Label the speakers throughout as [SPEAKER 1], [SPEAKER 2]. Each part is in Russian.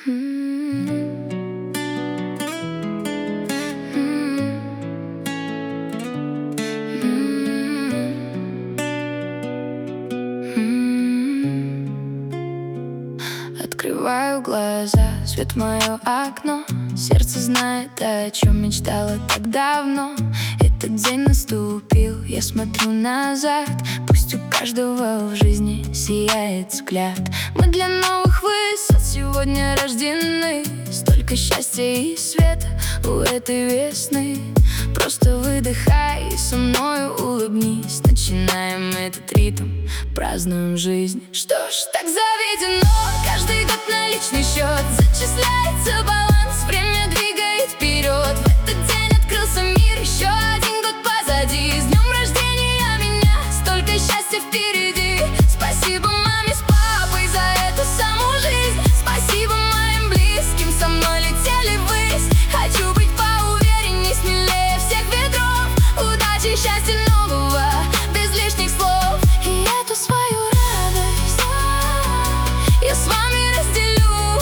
[SPEAKER 1] Открываю глаза, свет в мое окно. Сердце знает, о чем мечтала так давно. Этот день наступил, я смотрю назад. Пусть у каждого в жизни сияет взгляд. Мы для новых высот сегодня рождены. Столько счастья и света у этой весны. Просто выдыхай и со мною улыбнись. Начинаем этот ритм, празднуем жизнь. Что ж, так заведено, каждый год на личный счет зачисляется баланс, время двигает вперед. В этот день открылся мир, еще один год позади. С днем рождения меня, столько счастья впереди. Спасибо маме с папой за эту саму жизнь. Спасибо моим близким, со мной летели ввысь. Хочу быть поуверенней, смелее всех ветров. Удачи, счастья нового, без лишних слов. И эту свою радость я с вами разделю.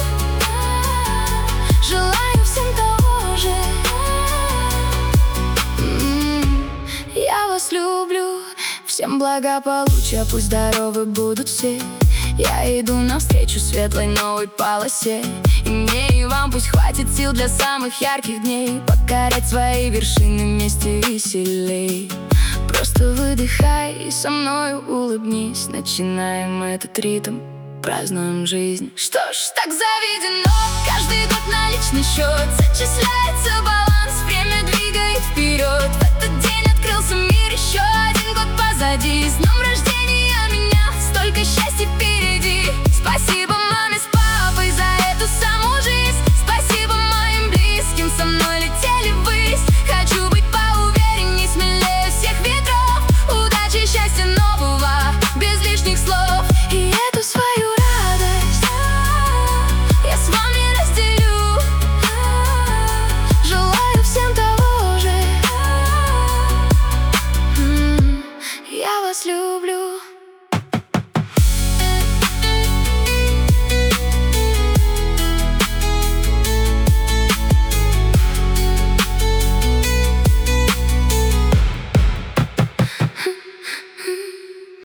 [SPEAKER 1] Желаю всем того же. Я вас люблю. Всем благополучия, пусть здоровы будут все. Я иду навстречу светлой новой полосе. И мне, и вам пусть хватит сил для самых ярких дней. Покорять свои вершины вместе веселей. Просто выдыхай и со мной улыбнись. Начинаем этот ритм, празднуем жизнь. Что ж, так заведено, каждый год на личный счет зачисляется баланс, время двигает вперед. В этот день открылся мир, еще один год позади. С днем рождения меня, столько счастья впереди. Спасибо